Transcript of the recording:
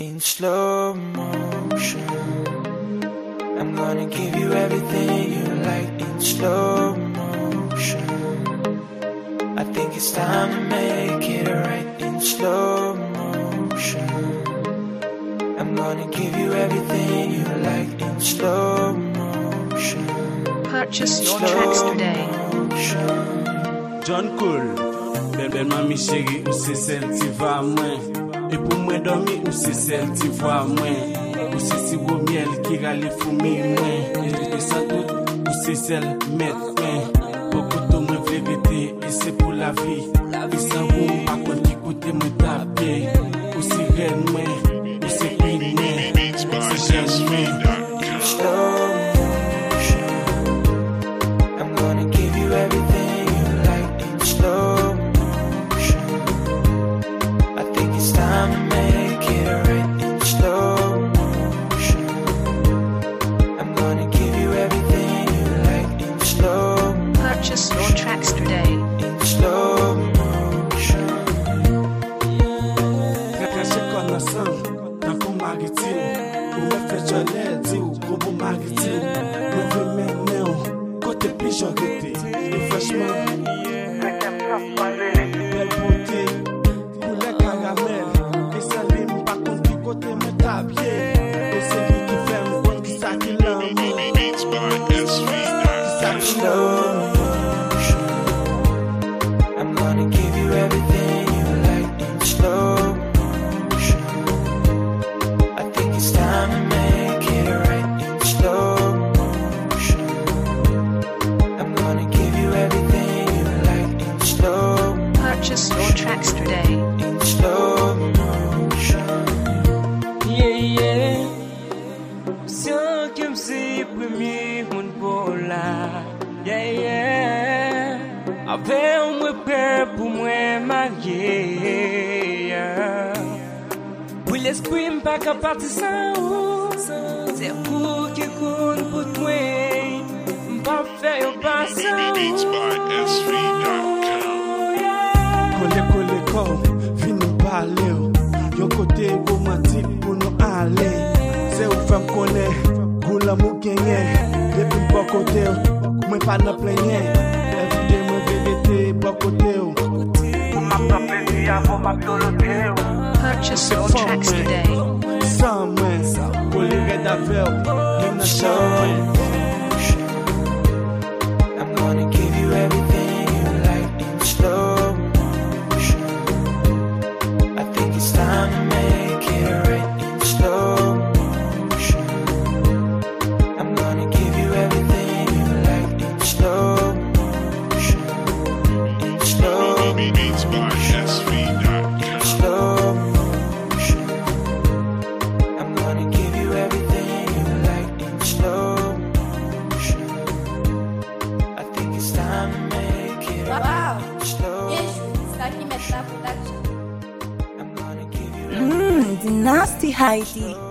in slow motion. I'm gonna give you everything you like in slow motion. I think it's time to make it right in slow motion. I'm gonna give you everything you like in slow motion. Purchase your tracks today. John Cole, belle mamie chérie, où c'est celle qui va moins. Et pour moi dormir, où c'est celle qui voit moins. Où c'est si beau miel qui râle fumé moins. Et ça tout, où c'est celle mettre moins. Beaucoup de moi vérité, et c'est pour la vie. Et ça roule à contre qui côté me taper. Où c'est reine moins, où c'est queen moins. C'est jeune moins. I'm gonna give you everything you like in slow motion. I think it's time to make it right in slow motion. I'm gonna give you everything you like in slow motion. Purchase your tracks today. In slow motion. Caché qu'on ensemble, dans qu'on maritime. Ou me fait joler, dit ou gros maritime. Me fait maintenant, côté pigeon rété. Et franchement, belle beauté, poulet caramel. Et ça lime pas contre qui côté me tabier. Et c'est lui qui fait me compte qui ça qui l'aime. Slow motion. I'm gonna give you everything you like in slow motion. I think it's time to make it right in slow motion. I'm gonna give you everything you like in slow Purchase your tracks today. in slow motion. Yeah. Sans que m'si premier monde pour là. Yeah. Avec moi père pour moi marié. Pour l'esprit m'pas qu'à partir sans ou. C'est vous qui compte pour toi. M'pas faire au passant. Colle, viens nous parler. Yon côté romantique pour nous aller. C'est où femme connaît, pour l'amour gagné. Depuis bon côté, moi pas dans plein rien. Everyday moi vérité, bon côté. Pour ma propre vie, avant ma piloté. Purchase your tracks today. Sans moi, pour les raids d'affaires, même dans champagne. I'm gonna give you everything you like in slow motion. I think it's time to make it right in slow motion. I'm gonna give you everything you like in slow motion. In slow motion. In slow motion. I'm gonna give you everything you like in slow motion. I think it's time to make it right in slow Está aqui metade da I'm gonna give you Nasty Heidi.